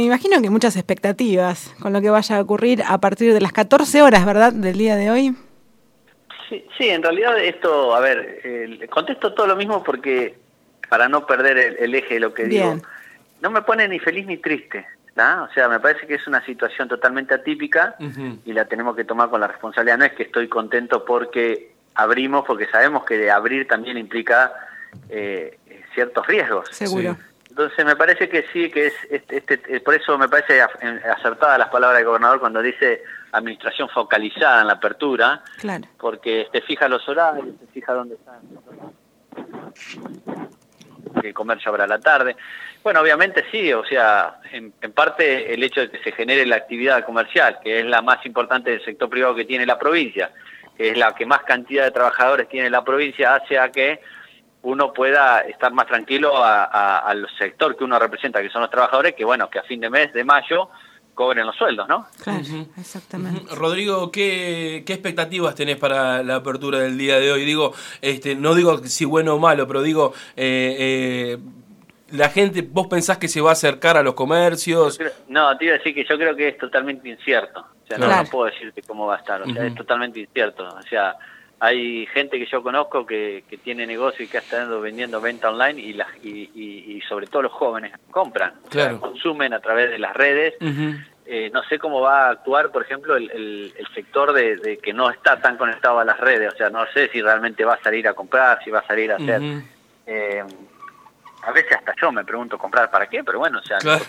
imagino que muchas expectativas con lo que vaya a ocurrir a partir de las 14 horas, ¿verdad?, del día de hoy. Sí, en realidad esto, a ver, contesto todo lo mismo porque para no perder el eje de lo que Bien. digo, no me pone ni feliz ni triste, ¿tá? O sea, me parece que es una situación totalmente atípica y la tenemos que tomar con la responsabilidad. No es que estoy contento porque abrimos, porque sabemos que de abrir también implica ciertos riesgos. Seguro. Sí. Entonces me parece que sí, que es por eso me parece acertada las palabras del gobernador cuando dice administración focalizada en la apertura, Claro. porque te fija los horarios, te fija dónde están, el comercio habrá a la tarde. Bueno, obviamente sí, o sea, en parte el hecho de que se genere la actividad comercial, que es la más importante del sector privado que tiene la provincia, que es la que más cantidad de trabajadores tiene la provincia, hace a que uno pueda estar más tranquilo al sector que uno representa, que son los trabajadores, que bueno, que a fin de mes, de mayo, cobren los sueldos, ¿no? Claro, exactamente. Rodrigo, ¿qué expectativas tenés para la apertura del día de hoy? Digo, no digo si bueno o malo, pero digo, la gente, ¿vos pensás que se va a acercar a los comercios? No, te iba a decir que yo creo que es totalmente incierto. O sea, Claro. no puedo decirte cómo va a estar, o sea, es totalmente incierto. O sea, hay gente que yo conozco que tiene negocio y que ha estado vendiendo venta online y sobre todo los jóvenes compran, Claro. o sea, consumen a través de las redes. No sé cómo va a actuar, por ejemplo, el sector de que no está tan conectado a las redes. O sea, no sé si realmente va a salir a comprar, si va a salir a hacer... a veces hasta yo me pregunto comprar para qué, pero bueno, o sea, Claro.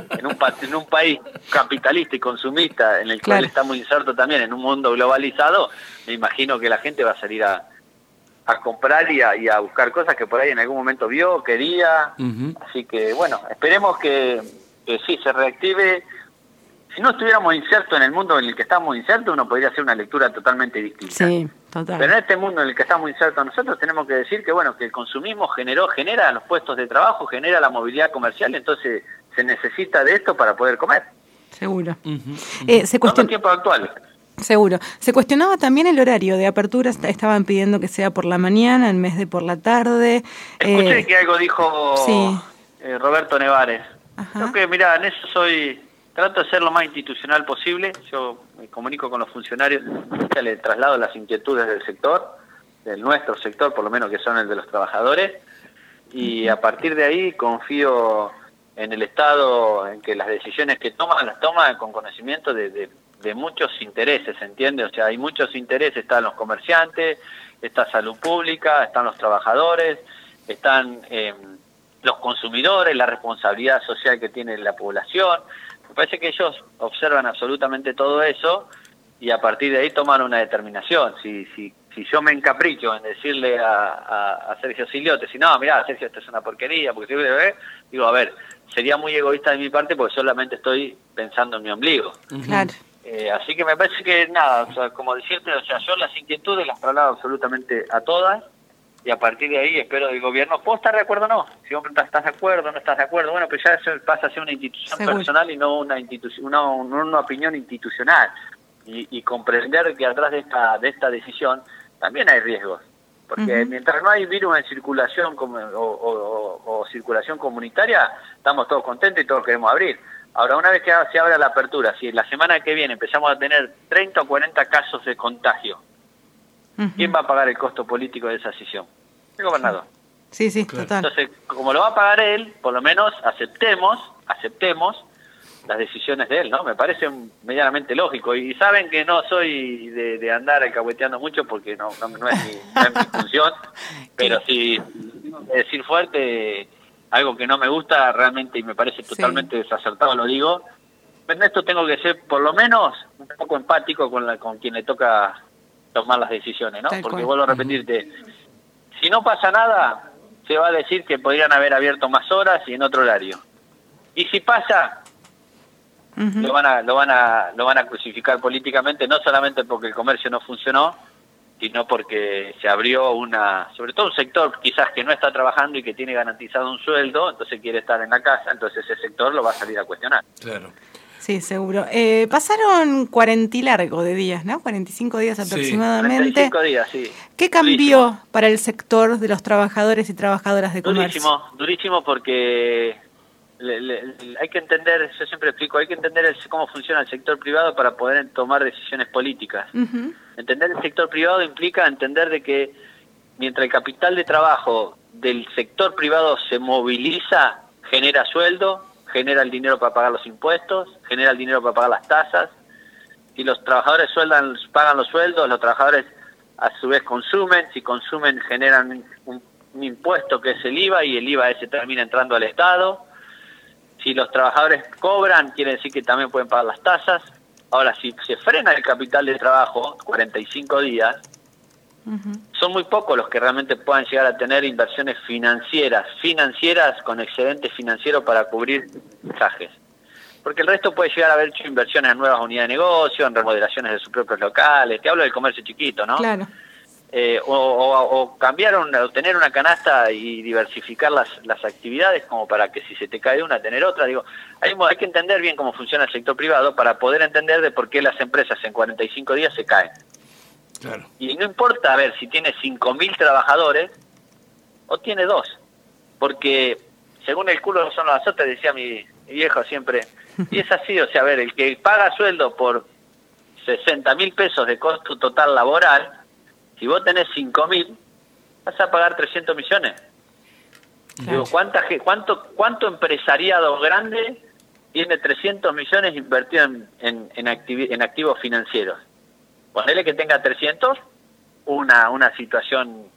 en un país capitalista y consumista en el cual Claro. estamos insertos también en un mundo globalizado, me imagino que la gente va a salir a comprar y a buscar cosas que por ahí en algún momento vio, quería. Así que bueno, esperemos que sí se reactive. Si no estuviéramos insertos en el mundo en el que estamos insertos, uno podría hacer una lectura totalmente distinta. Sí, total. Pero en este mundo en el que estamos insertos nosotros tenemos que decir que bueno, que el consumismo genera los puestos de trabajo, genera la movilidad comercial, entonces se necesita de esto para poder comer. Seguro. Son los tiempos actuales. Seguro. Se cuestionaba también el horario de apertura, estaban pidiendo que sea por la mañana en vez de por la tarde. Escuché que algo dijo sí. Roberto Nevares. Ajá. Creo que, mirá, en eso trato de ser lo más institucional posible. Yo me comunico con los funcionarios, le traslado las inquietudes del sector, del nuestro sector, por lo menos que son el de los trabajadores, y a partir de ahí confío en el Estado, en que las decisiones que toman, las toman con conocimiento de muchos intereses, ¿entiende? O sea, hay muchos intereses, están los comerciantes, está salud pública, están los trabajadores, están los consumidores, la responsabilidad social que tiene la población. Me parece que ellos observan absolutamente todo eso y a partir de ahí toman una determinación. Si yo me encapricho en decirle a Sergio Siliote, si no, mirá, Sergio, esto es una porquería, porque digo, a ver, sería muy egoísta de mi parte porque solamente estoy pensando en mi ombligo. Claro. Así que me parece que nada, o sea, como decirte, o sea, yo las inquietudes las traslado absolutamente a todas y a partir de ahí espero del gobierno, ¿puedo estar de acuerdo o no? Si vos estás de acuerdo, no estás de acuerdo, bueno, pues ya eso pasa a ser una institución Seguro. personal y no una institución, una opinión institucional. Y comprender que atrás de esta decisión también hay riesgos. Porque mientras no hay virus en circulación o circulación comunitaria, estamos todos contentos y todos queremos abrir. Ahora, una vez que se abra la apertura, si la semana que viene empezamos a tener 30 o 40 casos de contagio, ¿quién va a pagar el costo político de esa decisión? El gobernador. Sí, Claro. total. Entonces, como lo va a pagar él, por lo menos aceptemos las decisiones de él, ¿no? Me parece medianamente lógico. Y saben que no soy de andar alcahueteando mucho porque no es mi función, pero si tengo que decir fuerte algo que no me gusta realmente y me parece totalmente desacertado, lo digo. En esto tengo que ser por lo menos un poco empático con quien le toca tomar las decisiones, ¿no? Tal Porque cual. vuelvo a repetirte, si no pasa nada, se va a decir que podrían haber abierto más horas y en otro horario. Y si pasa, lo van a crucificar políticamente, no solamente porque el comercio no funcionó, sino porque se abrió sobre todo un sector quizás que no está trabajando y que tiene garantizado un sueldo, entonces quiere estar en la casa, entonces ese sector lo va a salir a cuestionar. Claro. Sí, seguro. Pasaron 40 y largo de días, ¿no? 45 días aproximadamente. 45 días, sí. ¿Qué cambió para el sector de los trabajadores y trabajadoras de comercio? Durísimo porque hay que entender, yo siempre explico, hay que entender cómo funciona el sector privado para poder tomar decisiones políticas. Entender el sector privado implica entender de que mientras el capital de trabajo del sector privado se moviliza, genera sueldo, genera el dinero para pagar los impuestos, genera el dinero para pagar las tasas. Si los trabajadores pagan los sueldos, los trabajadores a su vez consumen, si consumen generan un impuesto que es el IVA, y el IVA ese termina entrando al Estado. Si los trabajadores cobran, quiere decir que también pueden pagar las tasas. Ahora, si se frena el capital de trabajo 45 días, son muy pocos los que realmente puedan llegar a tener inversiones financieras con excedente financiero para cubrir mensajes. Porque el resto puede llegar a haber hecho inversiones en nuevas unidades de negocio, en remodelaciones de sus propios locales. Te hablo del comercio chiquito, ¿no? Claro. O cambiar, o tener una canasta y diversificar las actividades como para que si se te cae una, tener otra. Digo, hay que entender bien cómo funciona el sector privado para poder entender de por qué las empresas en 45 días se caen. Claro. Y no importa, a ver, si tiene 5.000 trabajadores o tiene 2, porque según el culo son los azotes, decía mi viejo siempre, y es así, o sea, a ver, el que paga sueldo por 60.000 pesos de costo total laboral, si vos tenés 5.000, vas a pagar 300 millones. Claro. Digo, ¿cuánto empresariado grande tiene 300 millones invertidos en activos financieros? Ponele que tenga 300, una situación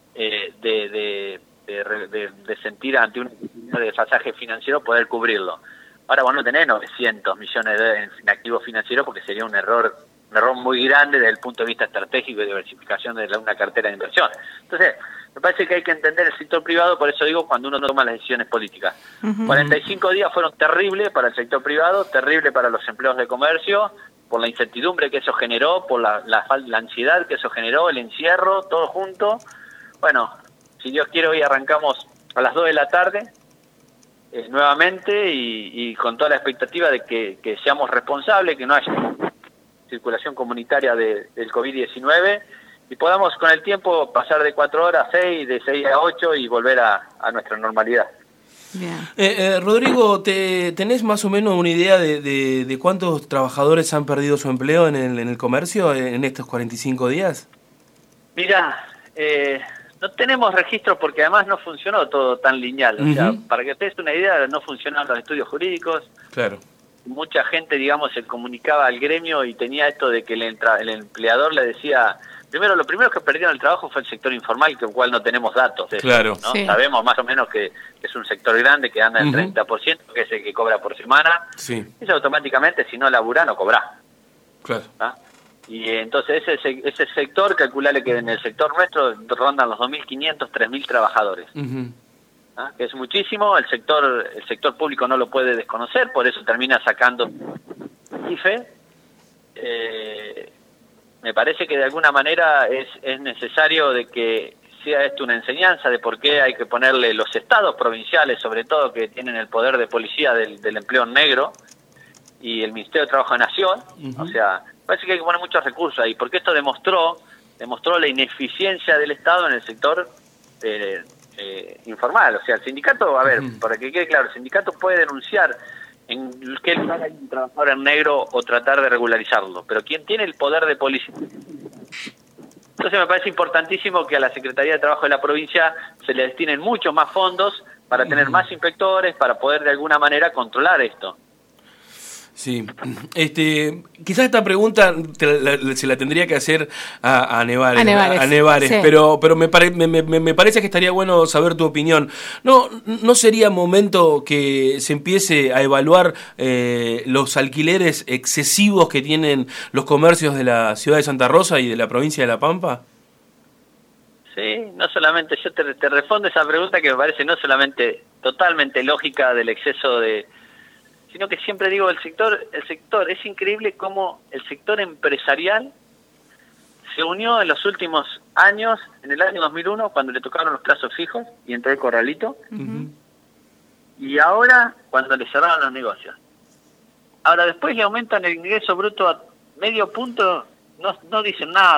de sentir ante un desfasaje financiero poder cubrirlo. Ahora vos no tenés 900 millones en activos financieros, porque sería un error muy grande desde el punto de vista estratégico y diversificación de una cartera de inversión. Entonces, me parece que hay que entender el sector privado, por eso digo, cuando uno toma las decisiones políticas. 45 días fueron terribles para el sector privado, terribles para los empleados de comercio, por la incertidumbre que eso generó, por la ansiedad que eso generó, el encierro, todo junto. Bueno, si Dios quiere, hoy arrancamos a las 2 de la tarde nuevamente y con toda la expectativa de que seamos responsables, que no haya circulación comunitaria del COVID-19 y podamos con el tiempo pasar de 4 horas a 6, de 6 a 8 y volver a nuestra normalidad. Rodrigo, ¿tenés más o menos una idea de cuántos trabajadores han perdido su empleo en el comercio en estos 45 días? Mira, no tenemos registros porque además no funcionó todo tan lineal. O sea, para que te des una idea, no funcionaron los estudios jurídicos. Claro. Mucha gente, digamos, se comunicaba al gremio y tenía esto de que el empleador le decía... Lo primero que perdieron el trabajo fue el sector informal, que el cual no tenemos datos de claro. Eso, ¿no? Sí. Sabemos más o menos que es un sector grande que anda el 30%, que es el que cobra por semana. Sí. Eso automáticamente, si no labura, no cobra. Claro. ¿Ah? Y entonces ese sector, calculale que en el sector nuestro rondan los 2.500, 3.000 trabajadores. ¿Ah? Que es muchísimo, el sector público no lo puede desconocer, por eso termina sacando IFE. Me parece que de alguna manera es necesario de que sea esto una enseñanza de por qué hay que ponerle los estados provinciales, sobre todo, que tienen el poder de policía del empleo negro, y el Ministerio de Trabajo de Nación. O sea, parece que hay que poner muchos recursos ahí, porque esto demostró la ineficiencia del Estado en el sector informal. O sea, el sindicato, a ver, para que quede claro, el sindicato puede denunciar en qué lugar hay un trabajador en negro o tratar de regularizarlo, pero quien tiene el poder de policía. Entonces me parece importantísimo que a la Secretaría de Trabajo de la provincia se le destinen muchos más fondos para tener más inspectores, para poder de alguna manera controlar esto. Sí, quizás esta pregunta se la tendría que hacer a Nevares, sí. pero me parece que estaría bueno saber tu opinión. ¿No sería momento que se empiece a evaluar los alquileres excesivos que tienen los comercios de la ciudad de Santa Rosa y de la provincia de La Pampa? Sí, no solamente, yo te respondo esa pregunta que me parece no solamente totalmente lógica del exceso sino que siempre digo, el sector, es increíble cómo el sector empresarial se unió en los últimos años, en el año 2001, cuando le tocaron los plazos fijos y entró el corralito, y ahora cuando le cerraron los negocios. Ahora después le aumentan el ingreso bruto a medio punto, no dicen nada.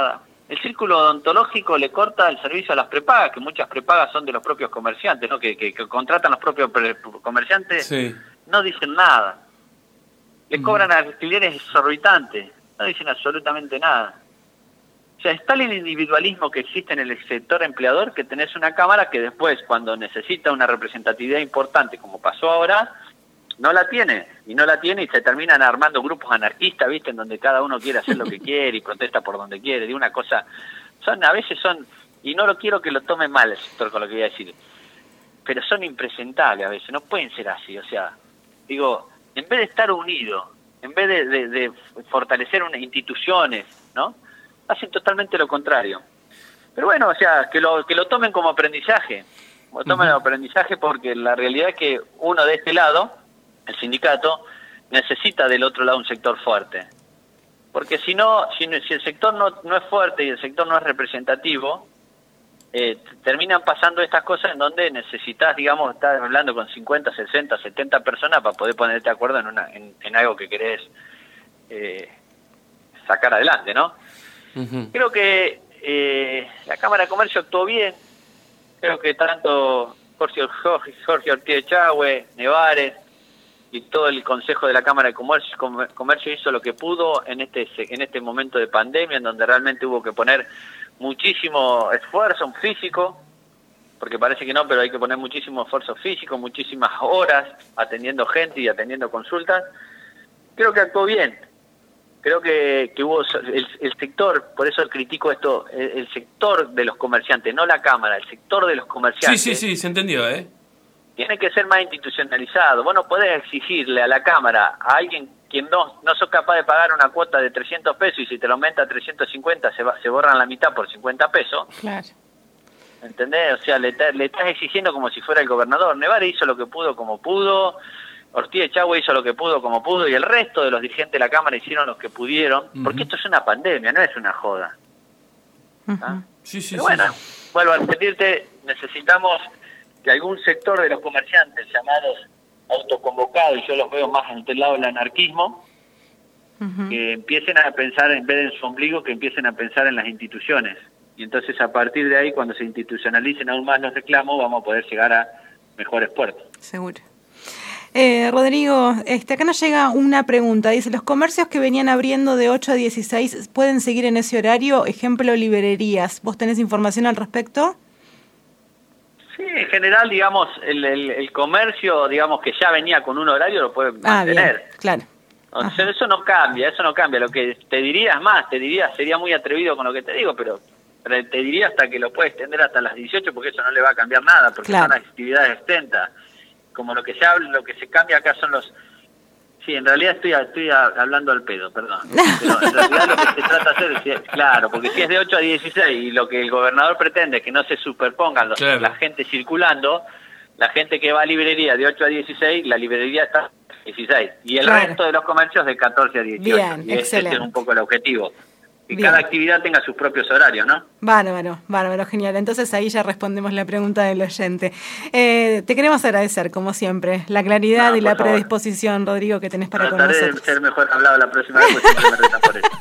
el círculo odontológico le corta el servicio a las prepagas, que muchas prepagas son de los propios comerciantes, ¿no? Que contratan los propios comerciantes, Sí. no dicen nada. Le cobran alquileres exorbitantes, no dicen absolutamente nada. O sea, está el individualismo que existe en el sector empleador, que tenés una cámara que después, cuando necesita una representatividad importante, como pasó ahora, no la tiene, y se terminan armando grupos anarquistas, ¿viste? En donde cada uno quiere hacer lo que quiere y protesta por donde quiere. De una cosa, a veces son, y no lo quiero que lo tome mal el sector con lo que voy a decir, pero son impresentables a veces, no pueden ser así. O sea, digo, en vez de estar unidos, en vez de fortalecer unas instituciones, ¿no? Hacen totalmente lo contrario. Pero bueno, o sea, que lo tomen como aprendizaje, porque la realidad es que uno de este lado, el sindicato, necesita del otro lado un sector fuerte. Porque si el sector no es fuerte y el sector no es representativo, terminan pasando estas cosas en donde necesitas, digamos, estar hablando con 50, 60, 70 personas para poder ponerte de acuerdo en algo que querés sacar adelante, ¿no? Uh-huh. Creo que la Cámara de Comercio actuó bien. Creo que tanto Jorge Ortiz Echagüe, Nevares y todo el Consejo de la Cámara de Comercio hizo lo que pudo en este momento de pandemia, en donde realmente hubo que poner muchísimo esfuerzo físico, porque parece que no, pero hay que poner muchísimo esfuerzo físico, muchísimas horas atendiendo gente y atendiendo consultas. Creo que actuó bien. Creo que hubo el sector, por eso critico esto, el sector de los comerciantes, no la Cámara, el sector de los comerciantes. Sí, se entendió, Tiene que ser más institucionalizado. Vos no podés exigirle a la Cámara, a alguien quien no sos capaz de pagar una cuota de 300 pesos y si te lo aumenta a 350 se borran la mitad por 50 pesos. Claro. ¿Entendés? O sea, le estás exigiendo como si fuera el gobernador. Nevares hizo lo que pudo como pudo, Ortiz Echagüe hizo lo que pudo como pudo y el resto de los dirigentes de la Cámara hicieron lo que pudieron, porque esto es una pandemia, no es una joda. ¿Ah? Sí. Pero bueno, vuelvo a repetirte, necesitamos que algún sector de los comerciantes llamados autoconvocados, y yo los veo más en el lado del anarquismo, que empiecen a pensar, en vez de en su ombligo, que empiecen a pensar en las instituciones. Y entonces a partir de ahí, cuando se institucionalicen aún más los reclamos, vamos a poder llegar a mejores puertos. Seguro. Rodrigo, acá nos llega una pregunta. Dice, ¿los comercios que venían abriendo de 8 a 16 pueden seguir en ese horario? Ejemplo, librerías. ¿Vos tenés información al respecto? Sí, en general, digamos, el comercio, digamos, que ya venía con un horario, lo puede mantener. Bien, claro. O sea, eso no cambia. Lo que te diría es más, sería muy atrevido con lo que te digo, pero te diría hasta que lo puedes extender hasta las 18, porque eso no le va a cambiar nada, porque son actividades extensas. Como lo que se cambia acá son los... Sí, en realidad estoy hablando al pedo, perdón. Pero en realidad lo que se trata de hacer es, claro, porque si es de 8 a 16 y lo que el gobernador pretende es que no se superpongan la gente circulando, la gente que va a librería de 8 a 16, la librería está a 16. Y el resto de los comercios de 14 a 18. Bien, y excelente. Ese es un poco el objetivo. Que cada actividad tenga sus propios horarios, ¿no? Bárbaro, genial. Entonces ahí ya respondemos la pregunta del oyente. Te queremos agradecer, como siempre, la claridad y la predisposición, Rodrigo, que tenés para con nosotros. Trataré de ser mejor hablado la próxima vez, porque siempre me retan por eso.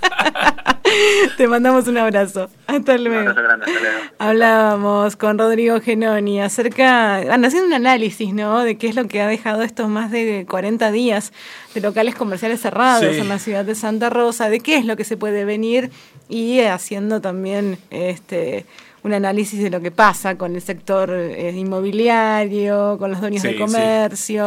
Te mandamos un abrazo. Hasta luego. Un abrazo grande, hasta luego. Hablábamos con Rodrigo Genoni haciendo un análisis, ¿no?, de qué es lo que ha dejado estos más de 40 días de locales comerciales cerrados en la ciudad de Santa Rosa, de qué es lo que se puede venir y haciendo también un análisis de lo que pasa con el sector inmobiliario, con los dueños de comercio.